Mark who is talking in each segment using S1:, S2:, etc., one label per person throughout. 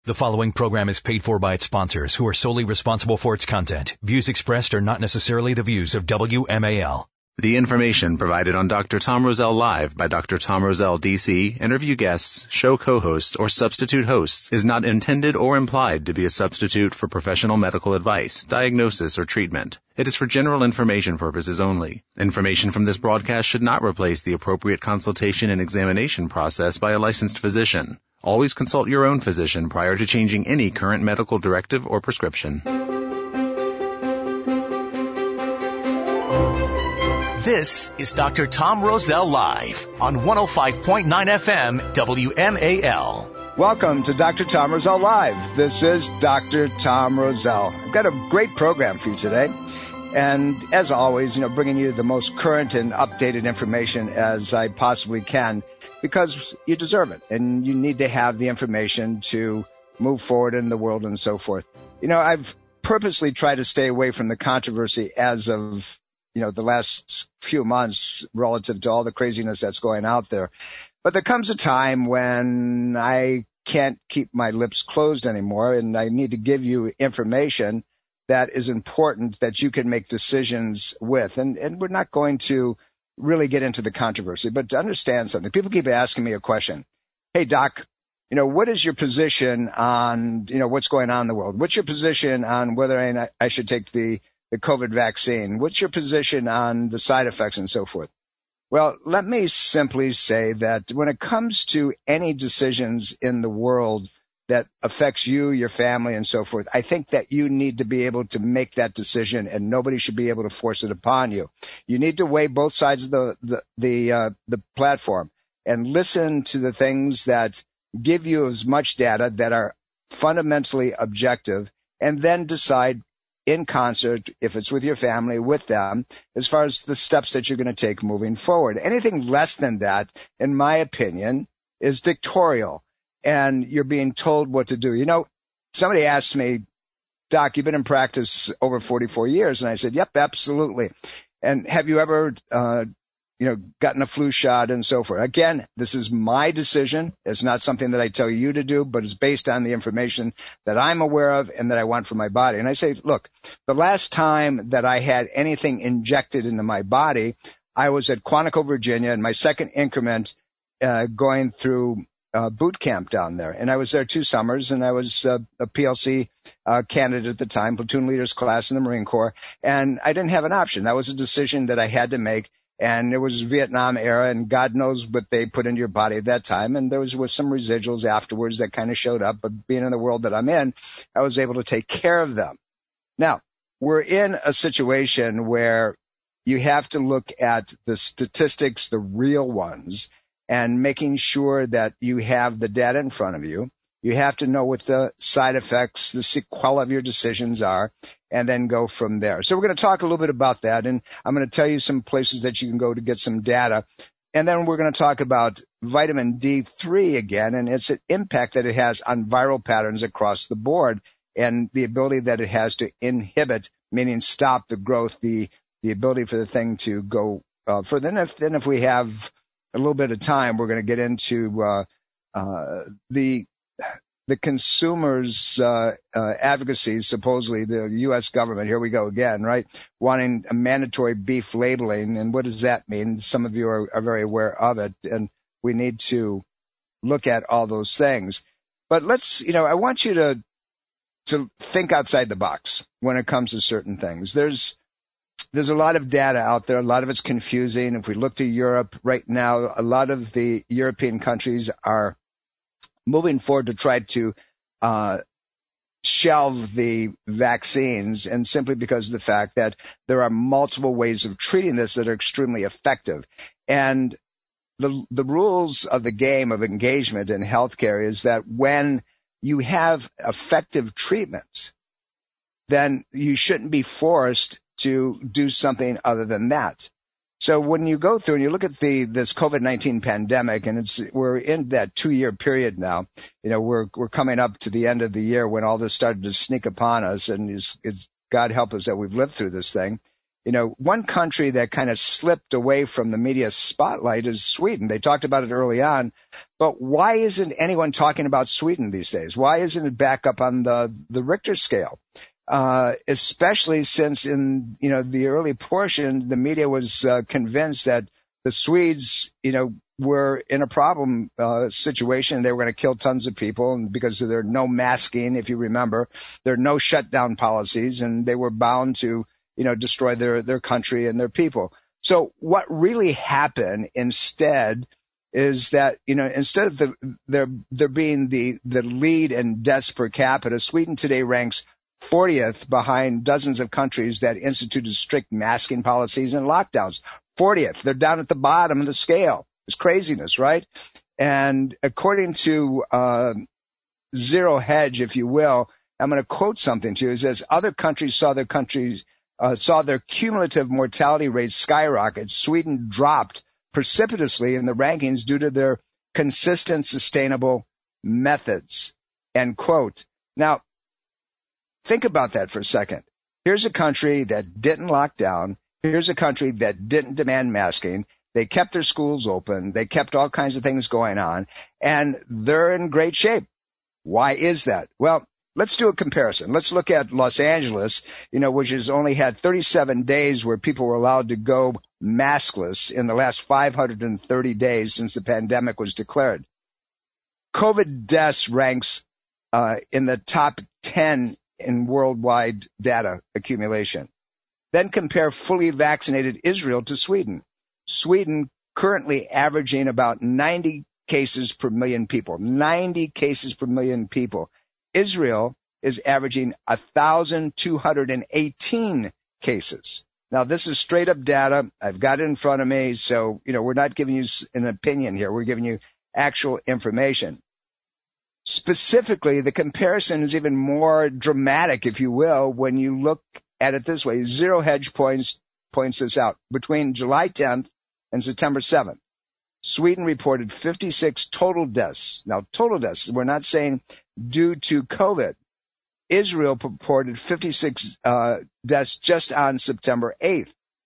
S1: The following program is paid for by its sponsors, who are solely responsible for its content. Views expressed are not necessarily the views of WMAL.
S2: The information provided on Dr. Tom Rozell Live by Dr. Tom Rozell, D.C., interview guests, show co-hosts, or substitute hosts is not intended or implied to be a substitute for professional medical advice, diagnosis, or treatment. It is for general information purposes only. Information from this broadcast should not replace the appropriate consultation and examination process by a licensed physician. Always consult your own physician prior to changing any current medical directive or prescription.
S3: This is Dr. Tom Rozell Live on 105.9 FM WMAL.
S4: Welcome to Dr. Tom Rozell Live. This is Dr. Tom Rozell. I've got a great program for you today. And as always, bringing you the most current and updated information as I possibly can, because you deserve it and you need to have the information to move forward in the world and so forth. I've purposely tried to stay away from the controversy as of the last few months relative to all the craziness that's going out there. But there comes a time when I can't keep my lips closed anymore, and I need to give you information that is important that you can make decisions with. And we're not going to really get into the controversy, but to understand something. People keep asking me a question. Hey, Doc, what is your position on, what's going on in the world? What's your position on whether I should take the COVID vaccine? What's your position on the side effects and so forth? Well, let me simply say that when it comes to any decisions in the world that affects you, your family, and so forth, I think that you need to be able to make that decision, and nobody should be able to force it upon you. You need to weigh both sides of the platform and listen to the things that give you as much data that are fundamentally objective, and then decide in concert, if it's with your family, with them, as far as the steps that you're going to take moving forward. Anything less than that, in my opinion, is dictatorial, and you're being told what to do. Somebody asked me, Doc, you've been in practice over 44 years. And I said, yep, absolutely. And have you ever, gotten a flu shot and so forth? Again, this is my decision. It's not something that I tell you to do, but it's based on the information that I'm aware of and that I want for my body. And I say, look, the last time that I had anything injected into my body, I was at Quantico, Virginia, in my second increment, going through boot camp down there. And I was there 2 summers, and I was a PLC candidate at the time, platoon leaders class in the Marine Corps, and I didn't have an option. That was a decision that I had to make. And it was Vietnam era, and God knows what they put into your body at that time. And there was some residuals afterwards that kind of showed up. But being in the world that I'm in, I was able to take care of them. Now, we're in a situation where you have to look at the statistics, the real ones, and making sure that you have the data in front of you. You have to know what the side effects, the sequelae of your decisions are, and then go from there. So we're going to talk a little bit about that, and I'm going to tell you some places that you can go to get some data. And then we're going to talk about vitamin D3 again, and its impact that it has on viral patterns across the board, and the ability that it has to inhibit, meaning stop the growth, the ability for the thing to go further. Then if we have a little bit of time, we're going to get into the consumers' advocacy, supposedly the U.S. government, here we go again, right, wanting a mandatory beef labeling. And what does that mean? Some of you are very aware of it, and we need to look at all those things. But let's, I want you to think outside the box when it comes to certain things. There's a lot of data out there. A lot of it's confusing. If we look to Europe right now, a lot of the European countries are moving forward to try to shelve the vaccines, and simply because of the fact that there are multiple ways of treating this that are extremely effective. And the rules of the game of engagement in healthcare is that when you have effective treatments, then you shouldn't be forced to do something other than that. So when you go through and you look at this COVID-19 pandemic, and we're in that 2-year period now, we're coming up to the end of the year when all this started to sneak upon us, and it's God help us that we've lived through this thing. One country that kind of slipped away from the media spotlight is Sweden. They talked about it early on, but why isn't anyone talking about Sweden these days? Why isn't it back up on the Richter scale? Especially since in, the early portion, the media was convinced that the Swedes, were in a problem situation. They were going to kill tons of people, and because of their no masking, if you remember, there are no shutdown policies, and they were bound to destroy their country and their people. So what really happened instead is that, instead of there being the lead in deaths per capita, Sweden today ranks 40th behind dozens of countries that instituted strict masking policies and lockdowns. 40th. They're down at the bottom of the scale. It's craziness, right? And according to Zero Hedge, if you will, I'm going to quote something to you. It says, other countries saw their cumulative mortality rates skyrocket. Sweden dropped precipitously in the rankings due to their consistent, sustainable methods. End quote. Now, think about that for a second. Here's a country that didn't lock down. Here's a country that didn't demand masking. They kept their schools open. They kept all kinds of things going on, and they're in great shape. Why is that? Well, let's do a comparison. Let's look at Los Angeles, which has only had 37 days where people were allowed to go maskless in the last 530 days since the pandemic was declared. COVID deaths ranks in the top 10 in worldwide data accumulation. Then compare fully vaccinated Israel to Sweden. Sweden currently averaging about 90 cases per million people. 90 cases per million people. Israel is averaging 1,218 cases. Now, this is straight up data. I've got it in front of me. So, we're not giving you an opinion here. We're giving you actual information. Specifically, the comparison is even more dramatic, if you will, when you look at it this way. Zero Hedge points this out. Between July 10th and September 7th, Sweden reported 56 total deaths. Now, total deaths. We're not saying due to COVID. Israel reported 56 deaths just on September 8th.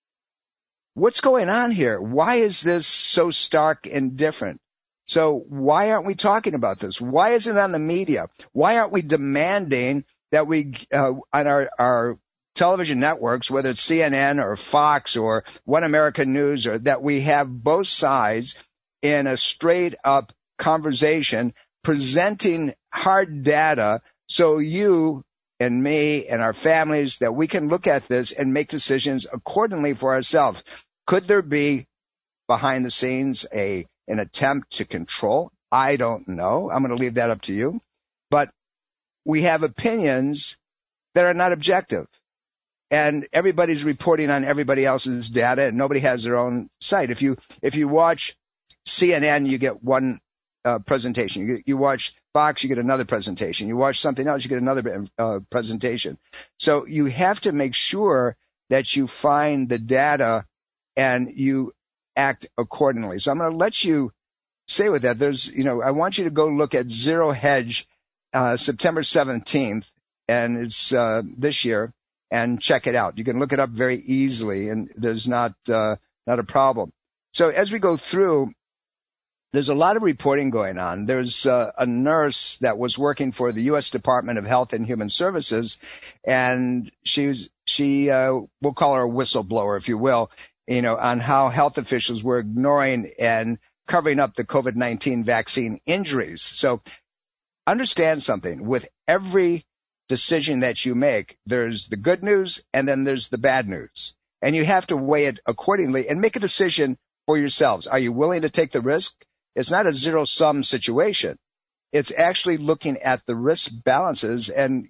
S4: What's going on here? Why is this so stark and different? So why aren't we talking about this? Why isn't it on the media? Why aren't we demanding that we, on our television networks, whether it's CNN or Fox or One American News, or that we have both sides in a straight up conversation presenting hard data so you and me and our families, that we can look at this and make decisions accordingly for ourselves. Could there be behind the scenes an attempt to control? I don't know. I'm going to leave that up to you. But we have opinions that are not objective. And everybody's reporting on everybody else's data, and nobody has their own site. If you watch CNN, you get one presentation. You watch Fox, you get another presentation. You watch something else, you get another presentation. So you have to make sure that you find the data and you act accordingly. So I'm going to let you say with that. I want you to go look at Zero Hedge, September 17th, and it's this year. And check it out. You can look it up very easily, and there's not a problem. So as we go through, there's a lot of reporting going on. There's a nurse that was working for the U.S. Department of Health and Human Services, and we'll call her a whistleblower, if you will, on how health officials were ignoring and covering up the COVID-19 vaccine injuries. So understand something. With every decision that you make, there's the good news and then there's the bad news. And you have to weigh it accordingly and make a decision for yourselves. Are you willing to take the risk? It's not a zero-sum situation. It's actually looking at the risk balances. And,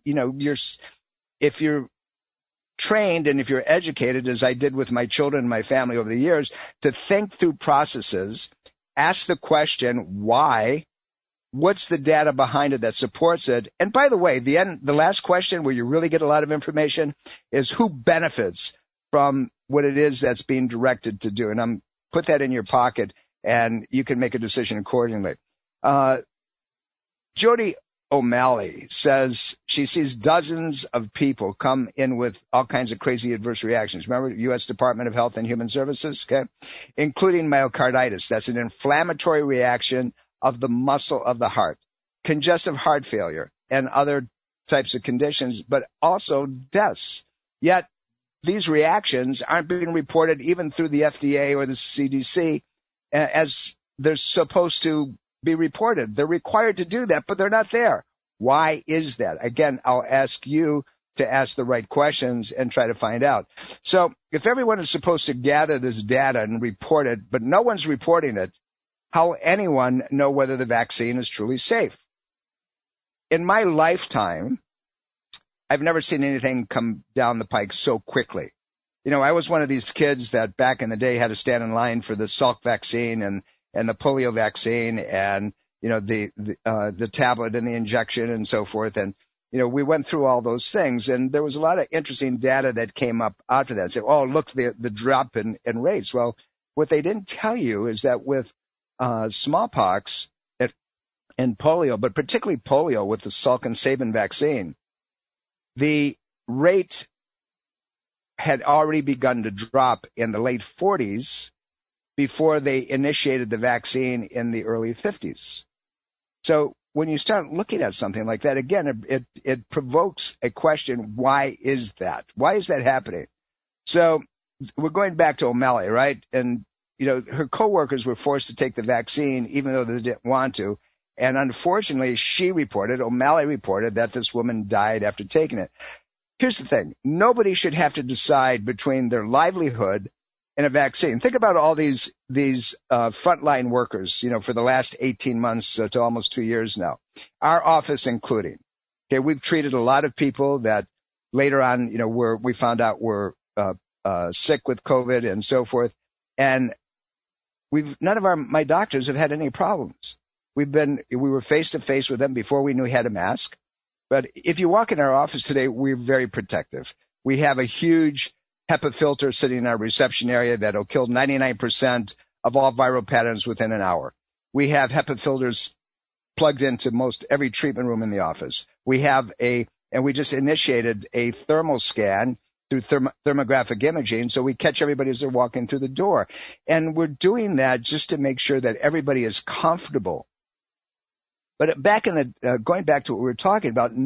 S4: if you're trained and if you're educated, as I did with my children and my family over the years, to think through processes, ask the question, why? What's the data behind it that supports it? And by the way, the last question where you really get a lot of information is who benefits from what it is that's being directed to do. And put that in your pocket and you can make a decision accordingly. Jody, O'Malley says she sees dozens of people come in with all kinds of crazy adverse reactions. Remember, U.S. Department of Health and Human Services, okay? Including myocarditis. That's an inflammatory reaction of the muscle of the heart, congestive heart failure, and other types of conditions, but also deaths. Yet these reactions aren't being reported even through the FDA or the CDC as they're supposed to be reported. They're required to do that, but they're not there. Why is that? Again, I'll ask you to ask the right questions and try to find out. So if everyone is supposed to gather this data and report it, but no one's reporting it, how will anyone know whether the vaccine is truly safe? In my lifetime, I've never seen anything come down the pike so quickly. You know, I was one of these kids that back in the day had to stand in line for the Salk vaccine and the polio vaccine and, you know, the tablet and the injection and so forth. And, you know, we went through all those things, and there was a lot of interesting data that came up after that. Say, oh, look, the drop in rates. Well, what they didn't tell you is that with smallpox and polio, but particularly polio with the Salk and Sabin vaccine, the rate had already begun to drop in the late 40s before they initiated the vaccine in the early 50s. So when you start looking at something like that, again, it provokes a question, why is that? Why is that happening? So we're going back to O'Malley, right? And, you know, her coworkers were forced to take the vaccine even though they didn't want to. And unfortunately, O'Malley reported that this woman died after taking it. Here's the thing. Nobody should have to decide between their livelihood and a vaccine. Think about all these frontline workers, you know, for the last 18 months to almost 2 years now, our office including. Okay, we've treated a lot of people that later on, you know, we found out were sick with COVID and so forth. And none of my doctors have had any problems. We were face to face with them before we knew we had a mask. But if you walk in our office today, we're very protective. We have a huge HEPA filter sitting in our reception area that'll kill 99% of all viral pathogens within an hour. We have HEPA filters plugged into most every treatment room in the office. We have and we just initiated a thermal scan through thermographic imaging, so we catch everybody as they're walking through the door. And we're doing that just to make sure that everybody is comfortable. But going back to what we were talking about,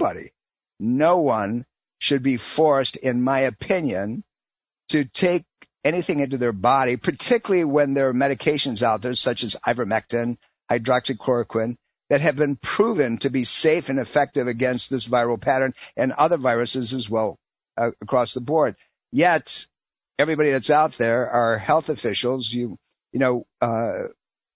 S4: no one should be forced, in my opinion, to take anything into their body, particularly when there are medications out there such as ivermectin, hydroxychloroquine, that have been proven to be safe and effective against this viral pattern and other viruses as well across the board. Yet, everybody that's out there, our health officials, are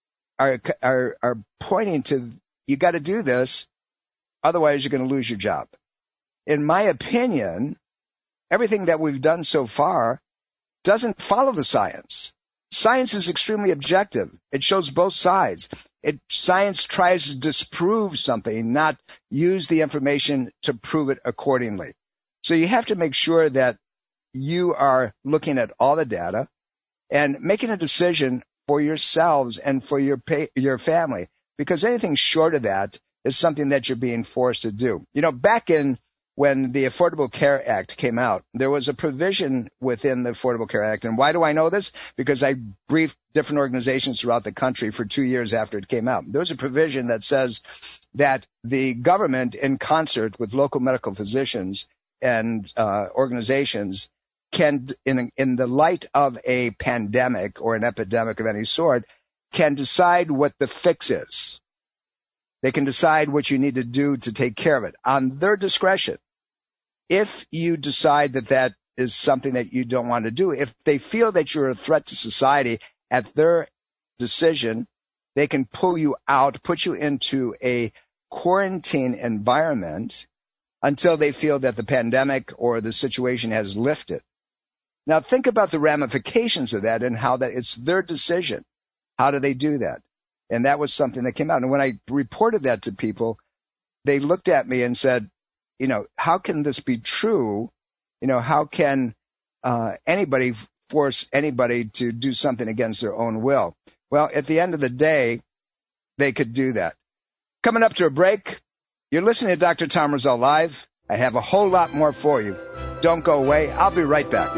S4: pointing to, you got to do this, otherwise you're going to lose your job. In my opinion, everything that we've done so far doesn't follow the science. Science is extremely objective. It shows both sides. Science tries to disprove something, not use the information to prove it accordingly. So you have to make sure that you are looking at all the data and making a decision for yourselves and for your family, because anything short of that is something that you're being forced to do. You know, back when the Affordable Care Act came out, there was a provision within the Affordable Care Act. And why do I know this? Because I briefed different organizations throughout the country for 2 years after it came out. There was a provision that says that the government, in concert with local medical physicians and organizations, can, in the light of a pandemic or an epidemic of any sort, can decide what the fix is. They can decide what you need to do to take care of it on their discretion. If you decide that is something that you don't want to do, if they feel that you're a threat to society, at their decision, they can pull you out, put you into a quarantine environment until they feel that the pandemic or the situation has lifted. Now think about the ramifications of that and how that it's their decision. How do they do that? And that was something that came out. And when I reported that to people, they looked at me and said, you know, how can this be true? You know, how can anybody force anybody to do something against their own will? Well, at the end of the day, they could do that. Coming up to a break, You're listening to Dr. Tom Rosell Live. I have a whole lot more for you. Don't go away. I'll be right back.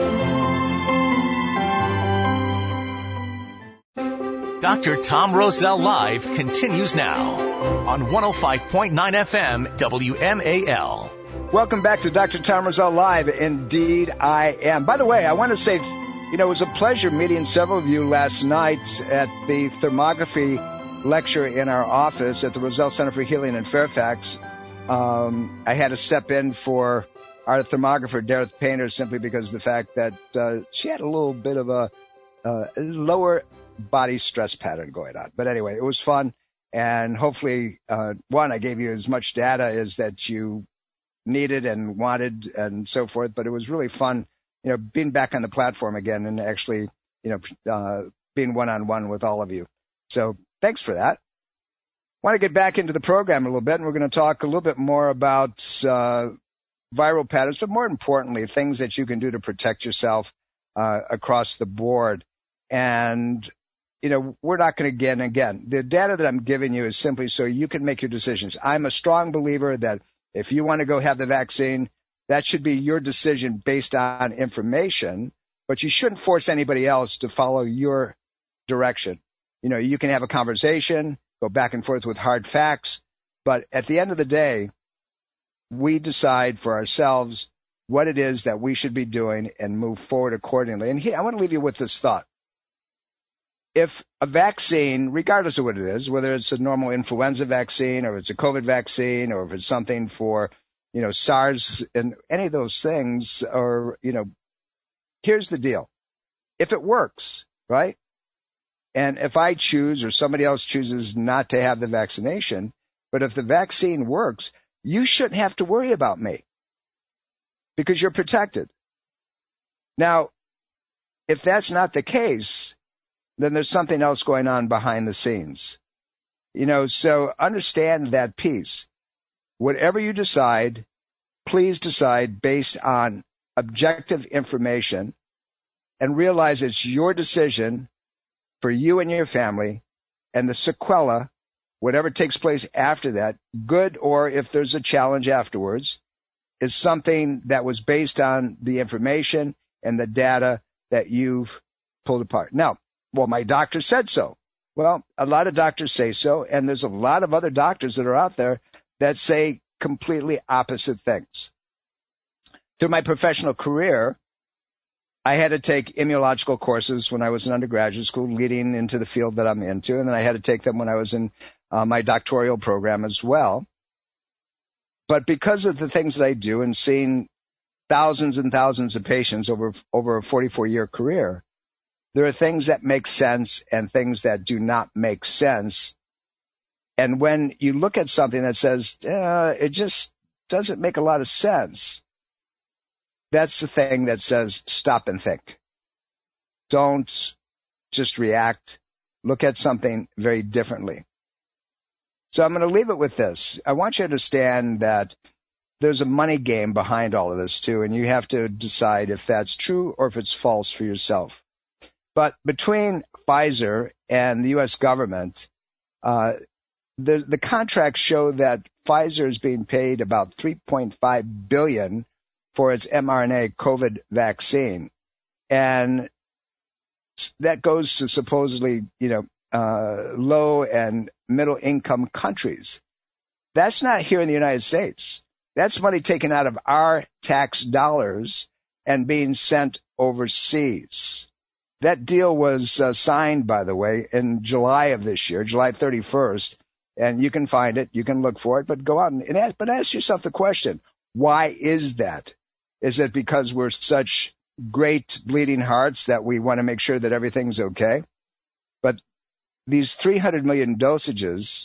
S3: Dr. Tom Rosell Live continues now on 105.9 FM WMAL.
S4: Welcome back to Dr. Tom Rosell Live. Indeed, I am. By the way, I want to say, it was a pleasure meeting several of you last night at the thermography lecture in our office at the Rosell Center for Healing in Fairfax. I had to step in for our thermographer, Dareth Painter, simply because of the fact that she had a little bit of a lower body stress pattern going on. But anyway, it was fun. And hopefully, I gave you as much data as that you needed and wanted and so forth. But it was really fun, being back on the platform again and actually, being one-on-one with all of you. So thanks for that. I want to get back into the program a little bit, and we're going to talk a little bit more about viral patterns, but more importantly, things that you can do to protect yourself across the board. And, we're not going to again, the data that I'm giving you is simply so you can make your decisions. I'm a strong believer that if you want to go have the vaccine, that should be your decision based on information, but you shouldn't force anybody else to follow your direction. You can have a conversation, go back and forth with hard facts, but at the end of the day, we decide for ourselves what it is that we should be doing and move forward accordingly. And here, I want to leave you with this thought. If a vaccine, regardless of what it is, whether it's a normal influenza vaccine or it's a COVID vaccine or if it's something for, SARS and any of those things, or, here's the deal. If it works, right? And if I choose or somebody else chooses not to have the vaccination, but if the vaccine works, you shouldn't have to worry about me because you're protected. Now, if that's not the case, then there's something else going on behind the scenes. So understand that piece. Whatever you decide, please decide based on objective information and realize it's your decision for you and your family, and the sequela, whatever takes place after that, good or if there's a challenge afterwards, is something that was based on the information and the data that you've pulled apart. Now, my doctor said so. Well, a lot of doctors say so, and there's a lot of other doctors that are out there that say completely opposite things. Through my professional career, I had to take immunological courses when I was in undergraduate school, leading into the field that I'm into, and then I had to take them when I was in my doctoral program as well. But because of the things that I do and seeing thousands and thousands of patients over a 44-year career, there are things that make sense and things that do not make sense. And when you look at something that says, it just doesn't make a lot of sense, that's the thing that says stop and think. Don't just react. Look at something very differently. So I'm going to leave it with this. I want you to understand that there's a money game behind all of this too, and you have to decide if that's true or if it's false for yourself. But between Pfizer and the U.S. government, the contracts show that Pfizer is being paid about $3.5 billion for its mRNA COVID vaccine. And that goes to supposedly, low and middle income countries. That's not here in the United States. That's money taken out of our tax dollars and being sent overseas. That deal was signed, by the way, in July of this year, July 31st, and you can find it, you can look for it, but go out and ask yourself the question, why is that? Is it because we're such great bleeding hearts that we want to make sure that everything's okay? But these 300 million dosages,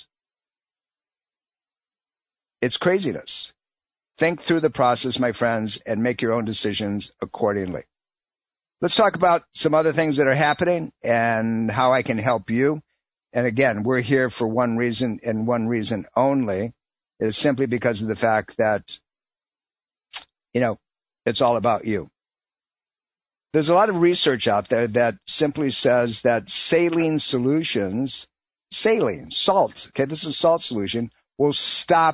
S4: it's craziness. Think through the process, my friends, and make your own decisions accordingly. Let's talk about some other things that are happening and how I can help you. And again, we're here for one reason and one reason only, is simply because of the fact that, it's all about you. There's a lot of research out there that simply says that saline solutions, salt, okay, this is salt solution, will stop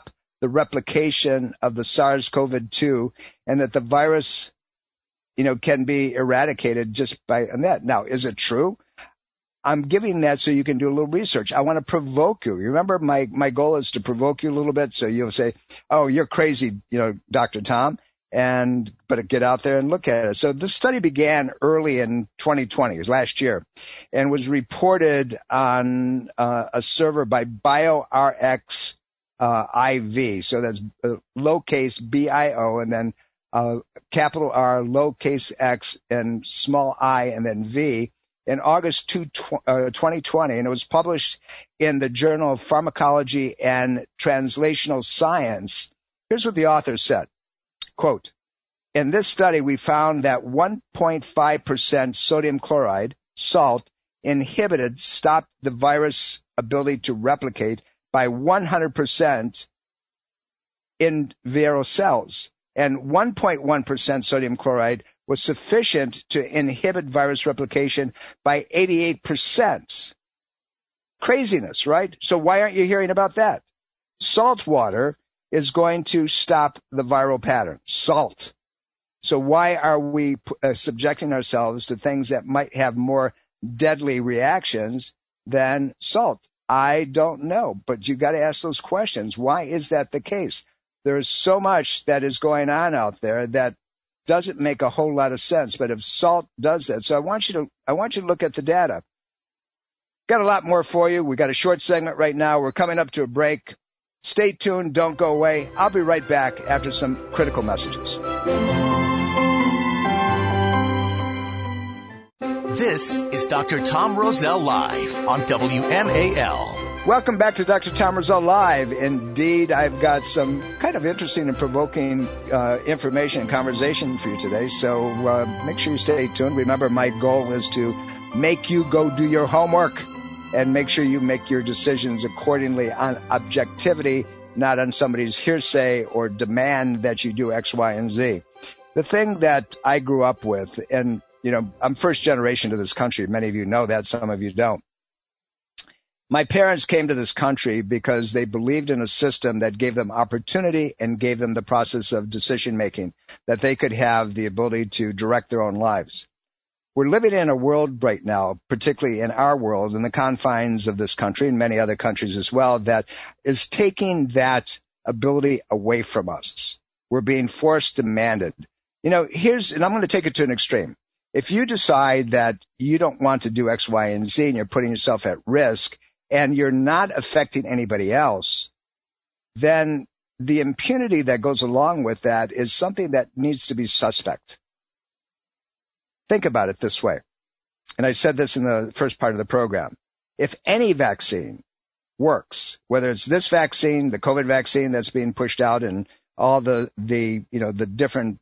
S4: the replication of the SARS-CoV-2 and that the virus, can be eradicated just by that. Now, is it true? I'm giving that so you can do a little research. I want to provoke you. Remember, my goal is to provoke you a little bit, so you'll say, oh, you're crazy, Dr. Tom, but get out there and look at it. So this study began early in 2020, it was last year, and was reported on a server by BioRx IV. So that's lowercase BIO and then capital R, lowercase x, and small I, and then V. In August 2020, and it was published in the Journal of Pharmacology and Translational Science. Here's what the author said, quote, in this study, we found that 1.5% sodium chloride, salt, stopped the virus ability to replicate by 100% in viral cells, and 1.1% sodium chloride was sufficient to inhibit virus replication by 88%. Craziness, right? So why aren't you hearing about that? Salt water is going to stop the viral pattern. Salt. So why are we subjecting ourselves to things that might have more deadly reactions than salt? I don't know, but you got to ask those questions. Why is that the case? There's so much that is going on out there that doesn't make a whole lot of sense, but if salt does that. So I want you to look at the data. Got a lot more for you. We got a short segment right now. We're coming up to a break. Stay tuned. Don't go away. I'll be right back after some critical messages.
S3: This is Dr. Tom Rosell Live on WMAL.
S4: Welcome back to Dr. Tom Rosell Live. Indeed, I've got some kind of interesting and provoking information and conversation for you today, so make sure you stay tuned. Remember, my goal is to make you go do your homework and make sure you make your decisions accordingly on objectivity, not on somebody's hearsay or demand that you do X, Y, and Z. The thing that I grew up with, and, I'm first generation to this country. Many of you know that, some of you don't. My parents came to this country because they believed in a system that gave them opportunity and gave them the process of decision making, that they could have the ability to direct their own lives. We're living in a world right now, particularly in our world, in the confines of this country and many other countries as well, that is taking that ability away from us. We're being force demanded. And I'm going to take it to an extreme. If you decide that you don't want to do X, Y, and Z and you're putting yourself at risk, and you're not affecting anybody else, then the impunity that goes along with that is something that needs to be suspect. Think about it this way. And I said this in the first part of the program. If any vaccine works, whether it's this vaccine, the COVID vaccine that's being pushed out, and all the different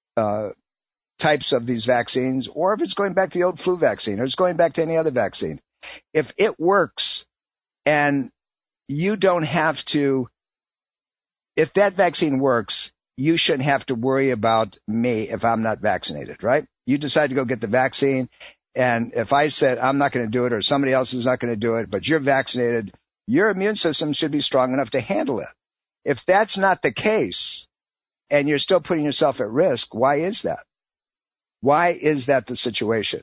S4: types of these vaccines, or if it's going back to the old flu vaccine, or it's going back to any other vaccine, if it works, and you don't have to, if that vaccine works, you shouldn't have to worry about me if I'm not vaccinated, right? You decide to go get the vaccine, and if I said I'm not going to do it or somebody else is not going to do it, but you're vaccinated, your immune system should be strong enough to handle it. If that's not the case, and you're still putting yourself at risk, why is that? Why is that the situation?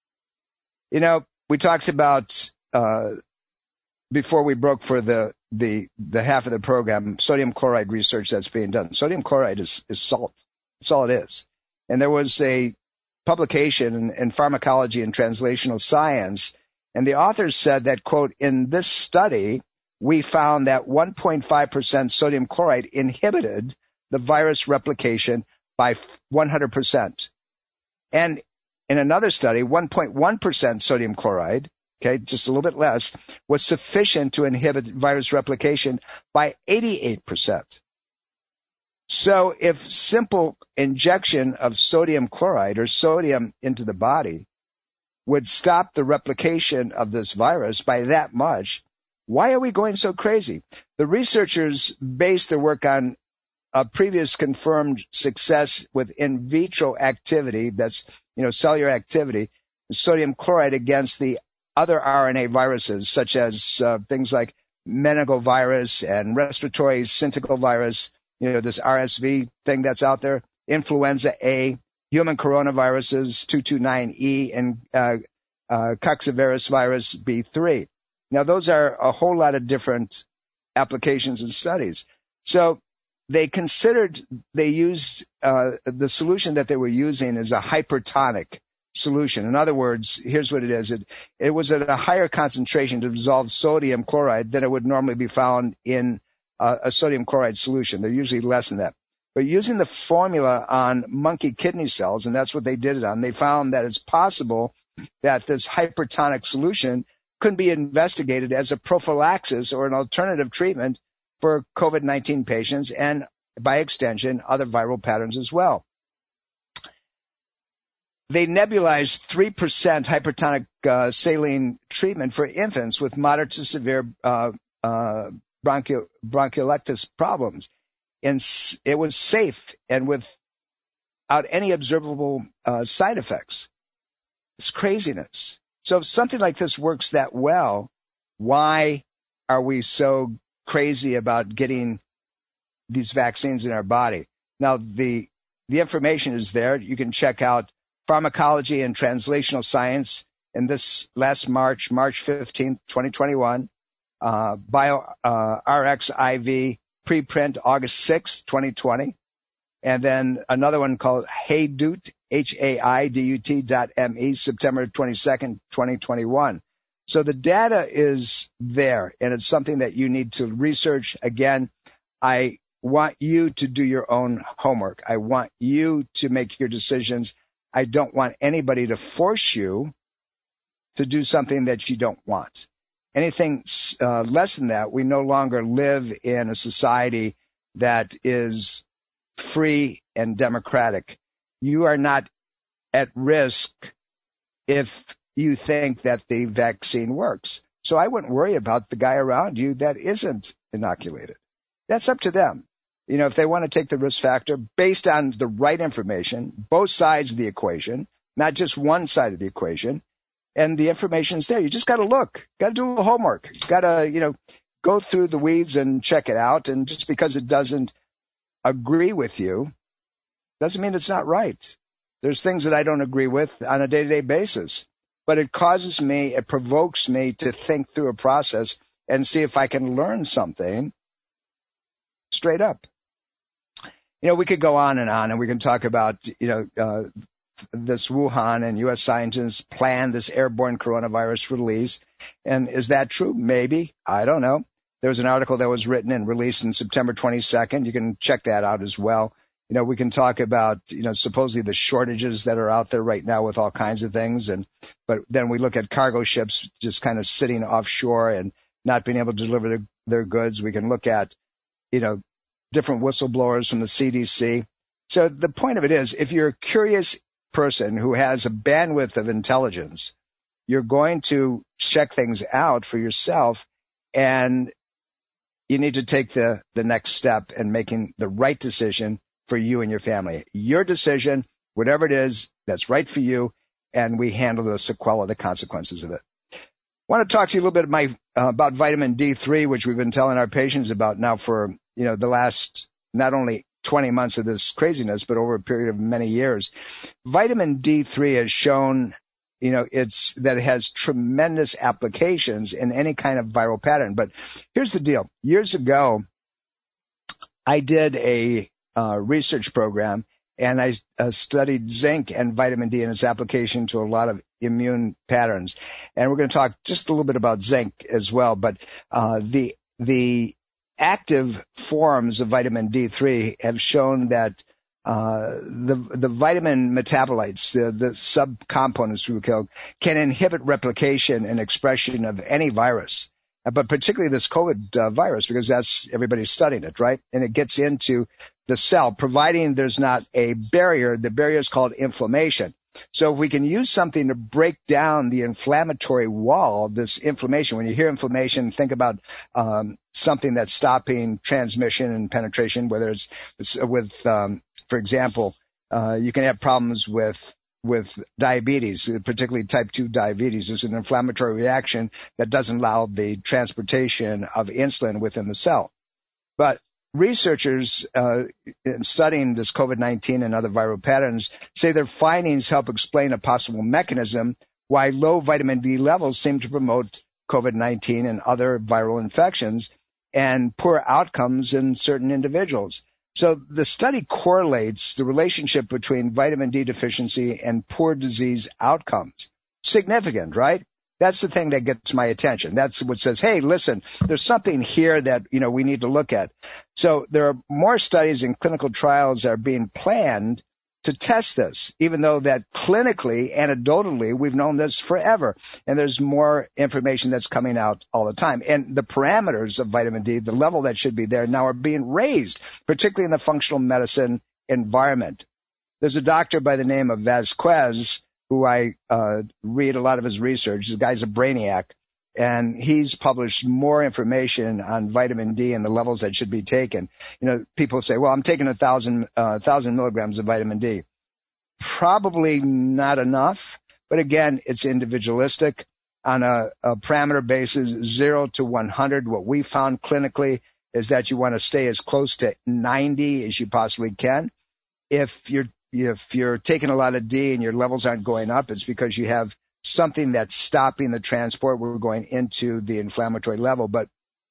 S4: We talked about before we broke for the half of the program, sodium chloride research that's being done. Sodium chloride is salt. That's all it is. And there was a publication in Pharmacology and Translational Science, and the authors said that, quote, in this study, we found that 1.5% sodium chloride inhibited the virus replication by 100%. And in another study, 1.1% sodium chloride, okay, just a little bit less, was sufficient to inhibit virus replication by 88%. So if simple injection of sodium chloride or sodium into the body would stop the replication of this virus by that much, why are we going so crazy? The researchers based their work on a previous confirmed success with in vitro activity, that's, cellular activity, sodium chloride against the other RNA viruses, such as things like meningovirus and respiratory syncytial, this RSV thing that's out there, influenza A, human coronaviruses 229E, and Coxivirus virus B3. Now, those are a whole lot of different applications and studies. So they used the solution that they were using is a hypertonic solution. In other words, here's what it is. It was at a higher concentration to dissolve sodium chloride than it would normally be found in a sodium chloride solution. They're usually less than that. But using the formula on monkey kidney cells, and that's what they did it on, they found that it's possible that this hypertonic solution could be investigated as a prophylaxis or an alternative treatment for COVID-19 patients and, by extension, other viral patterns as well. They nebulized 3% hypertonic saline treatment for infants with moderate to severe bronchiolitis problems. And it was safe and without any observable side effects. It's craziness. So if something like this works that well, why are we so crazy about getting these vaccines in our body? Now, the information is there. You can check out Pharmacology and Translational Science in this last March 15th, 2021, BioRxiv preprint August 6th, 2020, and then another one called HAIDUT, HAIDUT.me, September 22nd, 2021. So the data is there, and it's something that you need to research. Again, I want you to do your own homework. I want you to make your decisions. I don't want anybody to force you to do something that you don't want. Anything less than that, we no longer live in a society that is free and democratic. You are not at risk if you think that the vaccine works. So I wouldn't worry about the guy around you that isn't inoculated. That's up to them. If they want to take the risk factor based on the right information, both sides of the equation, not just one side of the equation, and the information's there. You just got to look, got to do the homework, got to, go through the weeds and check it out. And just because it doesn't agree with you doesn't mean it's not right. There's things that I don't agree with on a day-to-day basis, but it provokes me to think through a process and see if I can learn something straight up. We could go on, and we can talk about, this Wuhan and U.S. scientists planned this airborne coronavirus release. And is that true? Maybe. I don't know. There was an article that was written and released in September 22nd. You can check that out as well. We can talk about, supposedly the shortages that are out there right now with all kinds of things. But then we look at cargo ships just kind of sitting offshore and not being able to deliver their goods. We can look at, different whistleblowers from the CDC. So the point of it is, if you're a curious person who has a bandwidth of intelligence, you're going to check things out for yourself, and you need to take the next step in making the right decision for you and your family. Your decision, whatever it is, that's right for you, and we handle the sequela, the consequences of it. I want to talk to you a little bit about vitamin D3, which we've been telling our patients about now for, the last not only 20 months of this craziness, but over a period of many years. Vitamin D3 has shown, that it has tremendous applications in any kind of viral pattern. But here's the deal. Years ago, I did a research program, and I studied zinc and vitamin D and its application to a lot of immune patterns. And we're going to talk just a little bit about zinc as well. But the active forms of vitamin D3 have shown that the vitamin metabolites, the subcomponents can inhibit replication and expression of any virus, but particularly this COVID virus, because everybody's studying it, right? And it gets into the cell, providing there's not a barrier. The barrier is called inflammation. So if we can use something to break down the inflammatory wall, this inflammation, when you hear inflammation, think about something that's stopping transmission and penetration, whether it's with, for example, you can have problems with with diabetes, particularly type 2 diabetes. There's an inflammatory reaction that doesn't allow the transportation of insulin within the cell. But researchers in studying this COVID-19 and other viral patterns say their findings help explain a possible mechanism why low vitamin D levels seem to promote COVID-19 and other viral infections and poor outcomes in certain individuals. So the study correlates the relationship between vitamin D deficiency and poor disease outcomes. Significant, right? That's the thing that gets my attention. That's what says, hey, listen, there's something here that, we need to look at. So there are more studies and clinical trials that are being planned to test this, even though that clinically, anecdotally, we've known this forever. And there's more information that's coming out all the time. And the parameters of vitamin D, the level that should be there now are being raised, particularly in the functional medicine environment. There's a doctor by the name of Vasquez, who I read a lot of his research. The guy's a brainiac. And he's published more information on vitamin D and the levels that should be taken. People say, well, I'm taking 1,000 milligrams of vitamin D. Probably not enough. But again, it's individualistic. On a parameter basis, 0 to 100, what we found clinically is that you want to stay as close to 90 as you possibly can. If you're taking a lot of D and your levels aren't going up, it's because you have something that's stopping the transport. We're going into the inflammatory level. But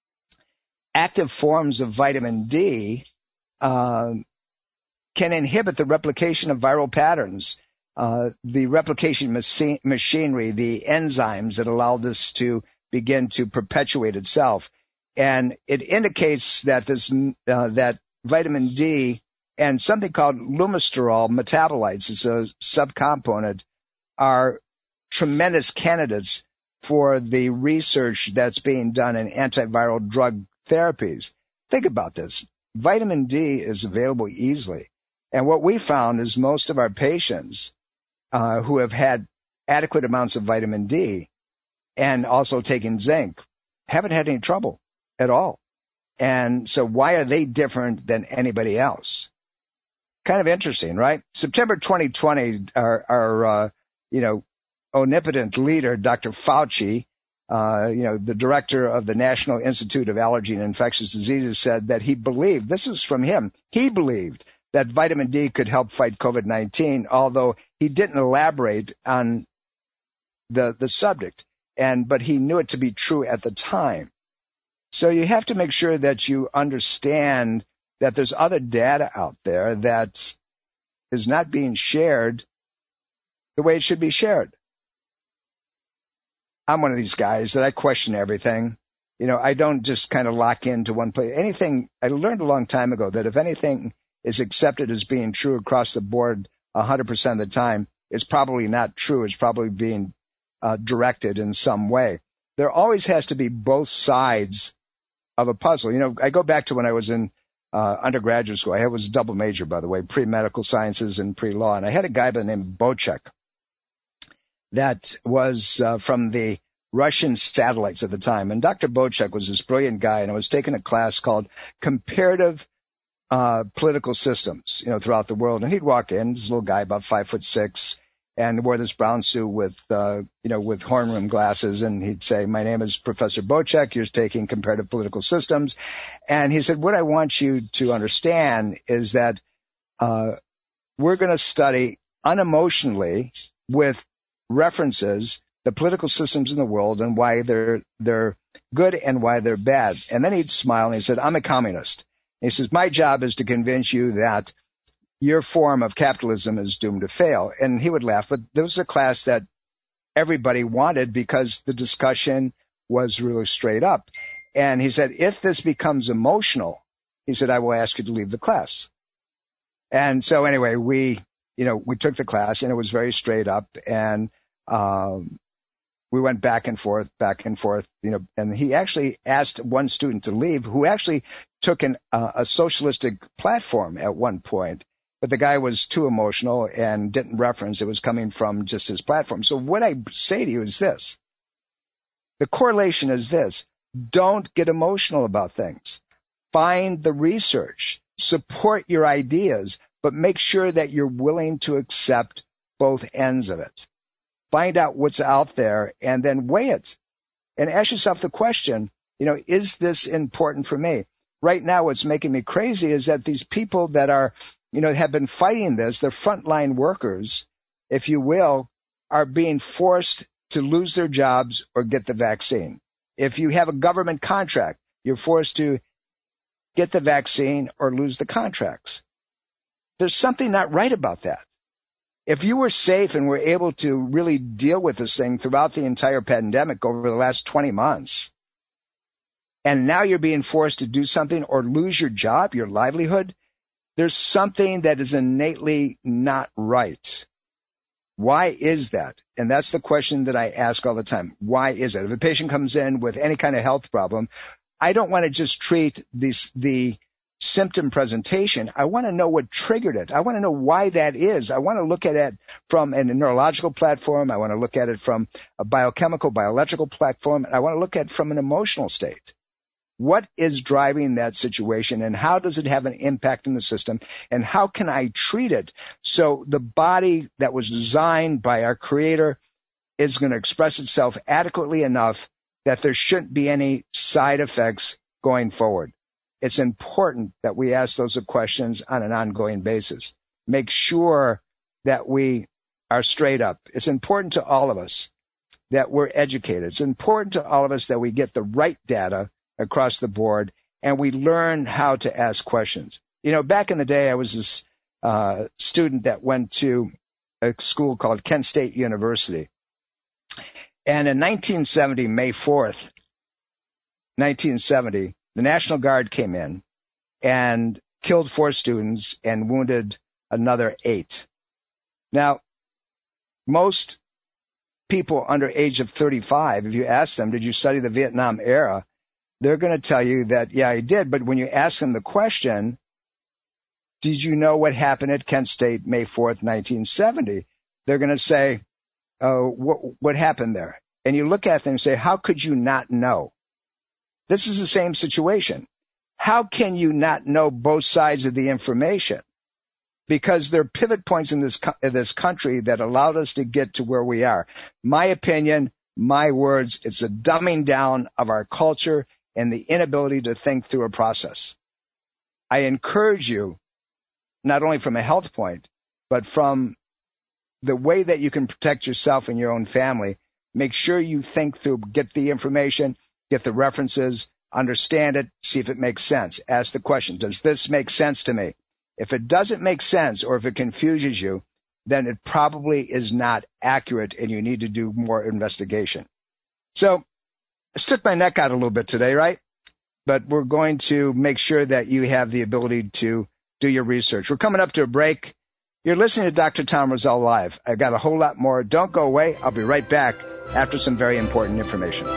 S4: active forms of vitamin D can inhibit the replication of viral patterns, the replication machinery, the enzymes that allow this to begin to perpetuate itself. And it indicates that that vitamin D and something called lumisterol metabolites, it's a subcomponent, are tremendous candidates for the research that's being done in antiviral drug therapies. Think about this. Vitamin D is available easily. And what we found is most of our patients who have had adequate amounts of vitamin D and also taking zinc haven't had any trouble at all. And so why are they different than anybody else? Kind of interesting, right? September 2020, our omnipotent leader, Dr. Fauci, the director of the National Institute of Allergy and Infectious Diseases, said that he believed, this was from him, he believed that vitamin D could help fight COVID-19, although he didn't elaborate on the subject, but he knew it to be true at the time. So you have to make sure that you understand that there's other data out there that is not being shared the way it should be shared. I'm one of these guys that I question everything. I don't just kind of lock into one place. Anything, I learned a long time ago that if anything is accepted as being true across the board 100% of the time, it's probably not true. It's probably being directed in some way. There always has to be both sides of a puzzle. I go back to when I was in undergraduate school. I was a double major, by the way, pre-medical sciences and pre-law. And I had a guy by the name of Bochek that was from the Russian satellites at the time. And Dr. Bochek was this brilliant guy, and I was taking a class called Comparative Political Systems, throughout the world. And he'd walk in, this little guy about 5'6", and wore this brown suit with horn rim glasses. And he'd say, my name is Professor Bochek. You're taking Comparative Political Systems. And he said, what I want you to understand is that we're going to study unemotionally with references the political systems in the world and why they're good and why they're bad. And then he'd smile and he said, I'm a communist. And he says, my job is to convince you that your form of capitalism is doomed to fail. And he would laugh, but there was a class that everybody wanted because the discussion was really straight up. And he said, if this becomes emotional, he said, I will ask you to leave the class. And so anyway, we took the class and it was very straight up, and we went back and forth, and he actually asked one student to leave who actually took a socialistic platform at one point. But the guy was too emotional and didn't reference. It was coming from just his platform. So what I say to you is this. The correlation is this. Don't get emotional about things. Find the research. Support your ideas, but make sure that you're willing to accept both ends of it. Find out what's out there and then weigh it. And ask yourself the question, is this important for me? Right now, what's making me crazy is that these people that are, have been fighting this, they're frontline workers, if you will, are being forced to lose their jobs or get the vaccine. If you have a government contract, you're forced to get the vaccine or lose the contracts. There's something not right about that. If you were safe and were able to really deal with this thing throughout the entire pandemic over the last 20 months, and now you're being forced to do something or lose your job, your livelihood, there's something that is innately not right. Why is that? And that's the question that I ask all the time. Why is that? If a patient comes in with any kind of health problem, I don't want to just treat the symptom presentation. I want to know what triggered it. I want to know why that is. I want to look at it from a neurological platform. I want to look at it from a biochemical, bioelectrical platform. I want to look at it from an emotional state. What is driving that situation, and how does it have an impact in the system, and how can I treat it so the body that was designed by our Creator is going to express itself adequately enough that there shouldn't be any side effects going forward. It's important that we ask those questions on an ongoing basis. Make sure that we are straight up. It's important to all of us that we're educated. It's important to all of us that we get the right data across the board and we learn how to ask questions. Back in the day, I was this student that went to a school called Kent State University. And in 1970, May 4th, 1970, the National Guard came in and killed 4 students and wounded another 8. Now, most people under age of 35, if you ask them, did you study the Vietnam era? They're going to tell you that, yeah, I did. But when you ask them the question, did you know what happened at Kent State May 4th, 1970? They're going to say, oh, what happened there? And you look at them and say, how could you not know? This is the same situation. How can you not know both sides of the information? Because there are pivot points in this country that allowed us to get to where we are. My opinion, my words, it's a dumbing down of our culture and the inability to think through a process. I encourage you, not only from a health point, but from the way that you can protect yourself and your own family, make sure you think through, get the information, get the references, understand it, see if it makes sense. Ask the question, does this make sense to me? If it doesn't make sense or if it confuses you, then it probably is not accurate and you need to do more investigation. So I stuck my neck out a little bit today, right? But we're going to make sure that you have the ability to do your research. We're coming up to a break. You're listening to Dr. Tom Rosell Live. I've got a whole lot more. Don't go away. I'll be right back after some very important information.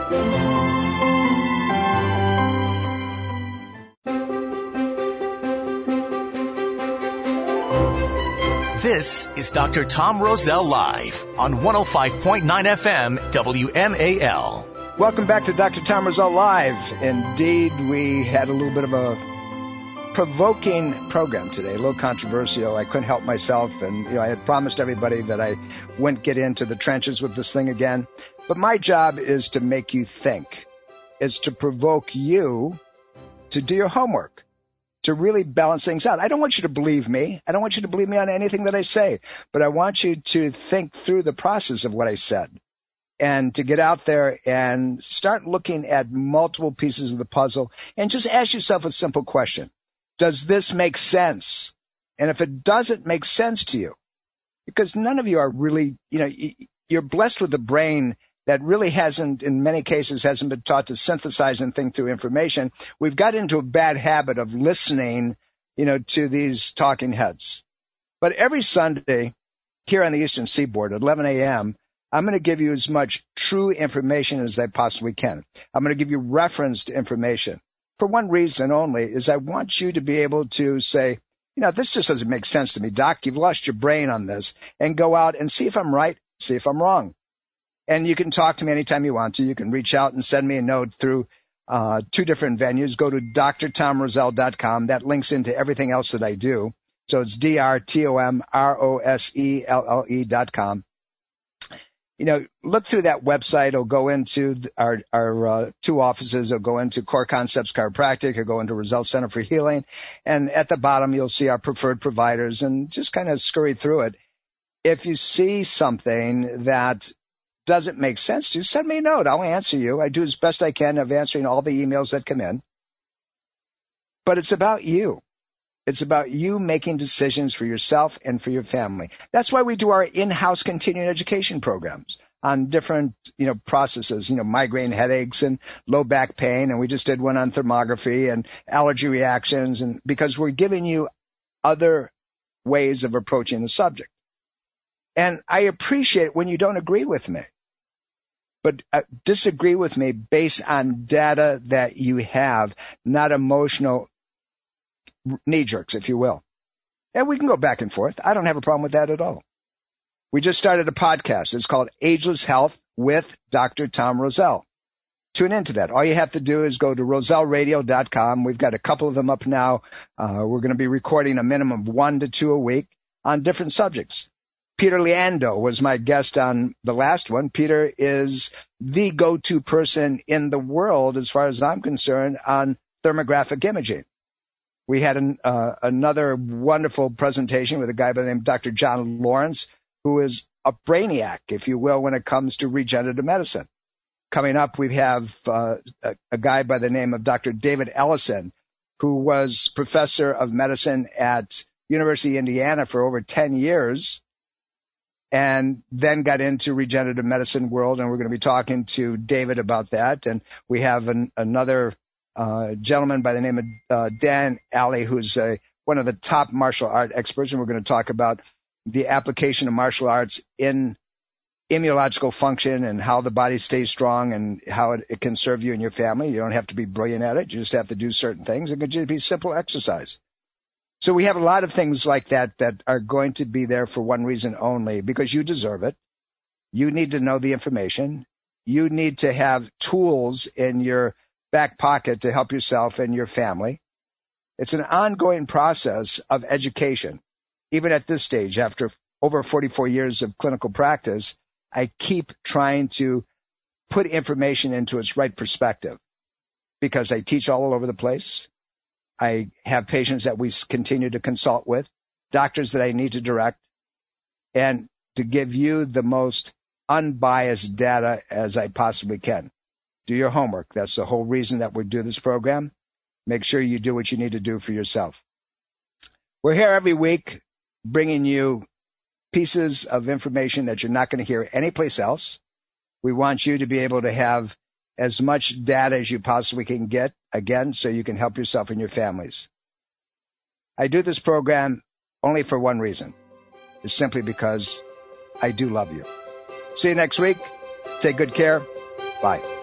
S3: This is Dr. Tom Rosell Live on 105.9 FM WMAL.
S4: Welcome back to Dr. Tom Rosell Live. Indeed, we had a little bit of a provoking program today, a little controversial. I couldn't help myself, and I had promised everybody that I wouldn't get into the trenches with this thing again. But my job is to make you think, is to provoke you to do your homework, to really balance things out. I don't want you to believe me. I don't want you to believe me on anything that I say, but I want you to think through the process of what I said and to get out there and start looking at multiple pieces of the puzzle and just ask yourself a simple question. Does this make sense? And if it doesn't make sense to you, because none of you are really, you're blessed with a brain that really hasn't, in many cases, hasn't been taught to synthesize and think through information. We've got into a bad habit of listening, to these talking heads. But every Sunday here on the Eastern Seaboard at 11 a.m., I'm going to give you as much true information as I possibly can. I'm going to give you referenced information. For one reason only, is I want you to be able to say, this just doesn't make sense to me, Doc. You've lost your brain on this. And go out and see if I'm right, see if I'm wrong. And you can talk to me anytime you want to. You can reach out and send me a note through 2 different venues. Go to drtomrosell.com. That links into everything else that I do. So it's DrTomRoselle.com. Look through that website. It'll go into our two offices. It'll go into Core Concepts Chiropractic. It'll go into Roselle Center for Healing. And at the bottom, you'll see our preferred providers, and just kind of scurry through it. If you see something that doesn't make sense to you, send me a note. I'll answer you. I do as best I can of answering all the emails that come in. But it's about you. It's about you making decisions for yourself and for your family. That's why we do our in-house continuing education programs on different, processes, migraine headaches and low back pain. And we just did one on thermography and allergy reactions. And because we're giving you other ways of approaching the subject. And I appreciate when you don't agree with me, but disagree with me based on data that you have, not emotional knee-jerks, if you will. And we can go back and forth. I don't have a problem with that at all. We just started a podcast. It's called Ageless Health with Dr. Tom Roselle. Tune into that. All you have to do is go to RoselleRadio.com. We've got a couple of them up now. We're going to be recording a minimum of 1 to 2 a week on different subjects. Peter Leando was my guest on the last one. Peter is the go-to person in the world, as far as I'm concerned, on thermographic imaging. We had another wonderful presentation with a guy by the name of Dr. John Lawrence, who is a brainiac, if you will, when it comes to regenerative medicine. Coming up, we have a guy by the name of Dr. David Ellison, who was professor of medicine at University of Indiana for over 10 years, and then got into regenerative medicine world, and we're going to be talking to David about that. And we have another gentleman by the name of Dan Alley, who's one of the top martial art experts, and we're going to talk about the application of martial arts in immunological function and how the body stays strong and how it can serve you and your family. You don't have to be brilliant at it. You just have to do certain things. It could just be simple exercise. So we have a lot of things like that are going to be there for one reason only, because you deserve it. You need to know the information. You need to have tools in your back pocket to help yourself and your family. It's an ongoing process of education. Even at this stage, after over 44 years of clinical practice, I keep trying to put information into its right perspective, because I teach all over the place. I have patients that we continue to consult with, doctors that I need to direct, and to give you the most unbiased data as I possibly can. Do your homework. That's the whole reason that we do this program. Make sure you do what you need to do for yourself. We're here every week bringing you pieces of information that you're not going to hear anyplace else. We want you to be able to have as much data as you possibly can get, again, so you can help yourself and your families. I do this program only for one reason. It's simply because I do love you. See you next week. Take good care. Bye.